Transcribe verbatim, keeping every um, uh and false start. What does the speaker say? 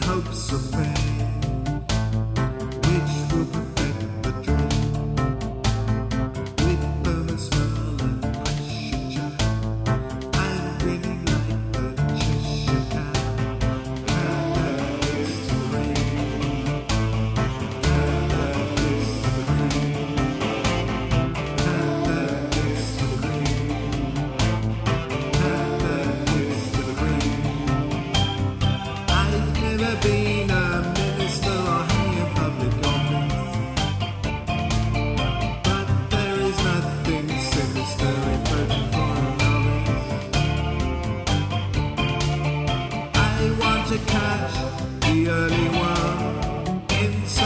hopes of fame, which will perfect the dream. With firm smile and pressure chat, I really like the Cheshire Cat. Canada is the rain. Canada is the rain. Canada is the rain. Canada is the rain. I've never been a minister or held a public office, but there is nothing sinister in voting for a novice. I want to catch the early one in